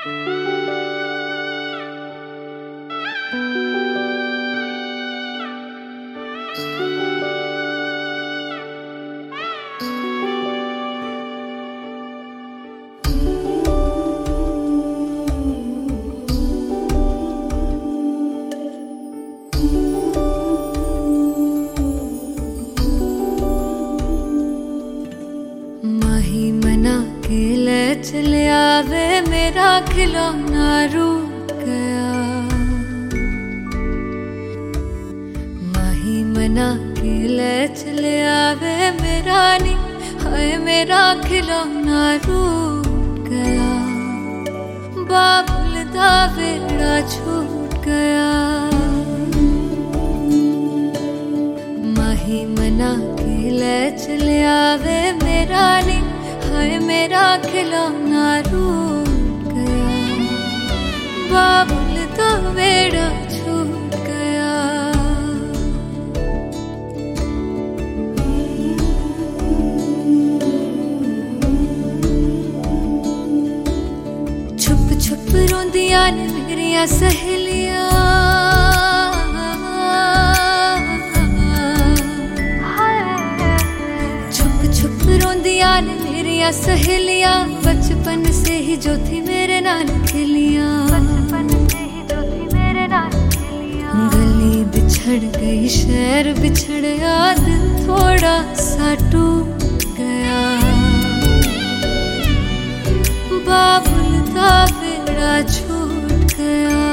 चले आवे मेरा खिलौना रूठ गया। माही मना के ले चले आवे मेरा नी, हाय मेरा खिलौना रूठ गया। बाबुल दा वेड़ा छूट गया। माही मना के ले चले आवे मेरा नी, हाय मेरा खिलौना रूठ गया। बाबुल दा वेड़ा छूट गया। छुप छुप रोंदियां ने मेरियां सहेलियां, छुप छुप रोंदियां ने मेरियां सहेलियां। बचपन से ही जो थी मेरे नाल खेलियां, बचपन से ही जो थी मेरे नाल खेलियां। गली बिछड़ गई शहर बिछड़ गया, दिल थोड़ा सा टूट गया। बाबुल दा वेड़ा छूट गया।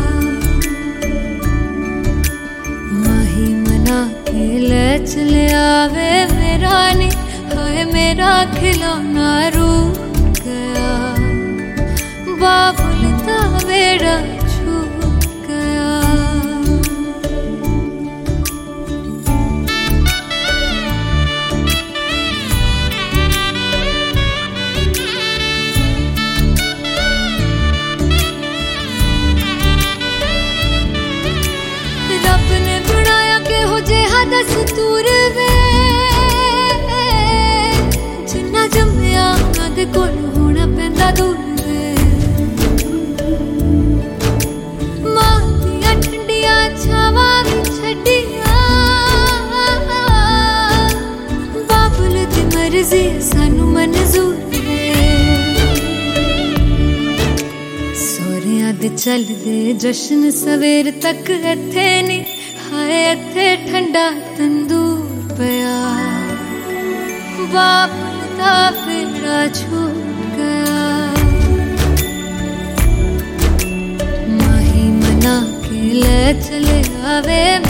माही मना के ले चले आवे मेरा नी, हाय मेरा खिलौना रूठ गया। बाबुल दा वेड़ा छूट गया। रब ने बनाया के हो जेहा दस्तूर वे, जिन्ना जम्मिया उन्हां दे कोल होना पैंदा दूर वे। मां दियां ठंडियां छावां भी छड्डियां, बाबुल दी मर्जी सानू मंजूर वे। सोहरियां दे चलदे जश्न सवेर तक इत्थे नी, हाय इत्थे ठंडा तंदूर पिया। बाबुल दा वेड़ा छूट गया। माही मना के ले चले आवे